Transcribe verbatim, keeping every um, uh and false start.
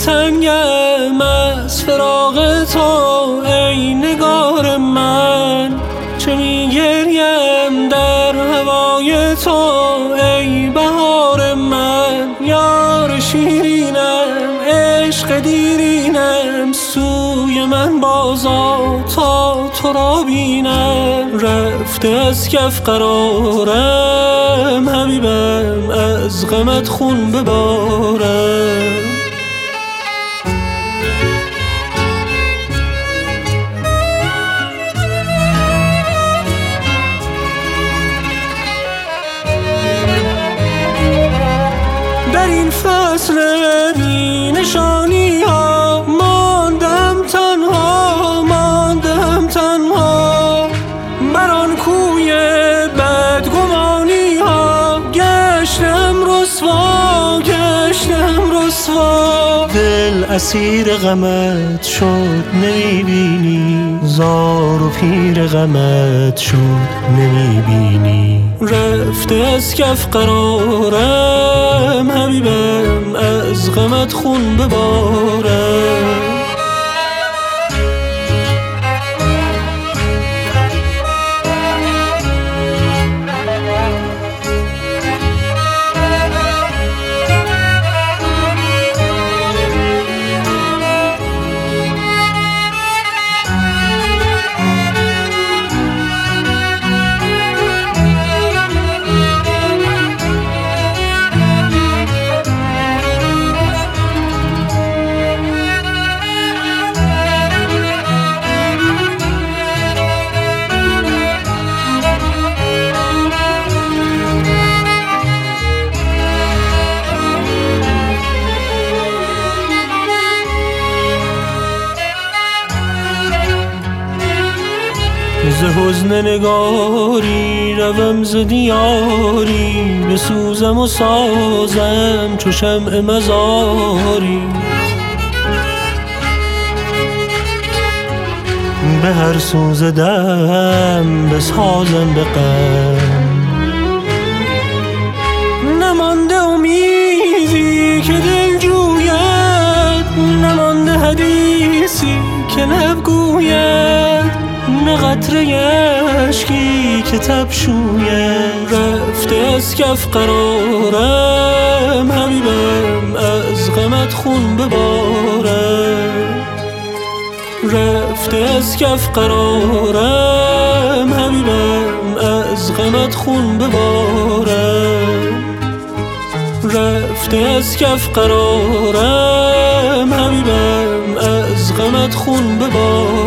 دلتنگم از فراق تو ای نگار من، چه میگریم در هوای تو ای بهار من. یار شیرینم عشق دیرینم، سوی من بازا تا تو را بینم. رفته از کف قرارم حبیبم، از غمت خون ببارم. در این فصل بی نشانی ها ماندم تنها، ماندم تنها. بر آن کوی بدگمانی ها گشتم رسوا، گشتم رسوا. دل اسیر غمت شد نمیبینی، زار و پیر غمت شد نمیبینی. رفته از کف قرارم حبیبم، از غمت خون ببارم. ز حزن نگاری روم ز دیاری، بسوزم و سازم چو شمع مزاری. به هر سوز دم بسازم به غم، نمانده امیدی که دل جوید، نمانده حدیثی که لب گوید، نه قطره اشکی که تب شوید. رفته از کف قرارم حبیبم، از غمت خون ببارم. رفته از کف قرارم حبیبم، از غمت خون ببارم. رفته از کف قرارم حبیبم، از غمت خون ببارم.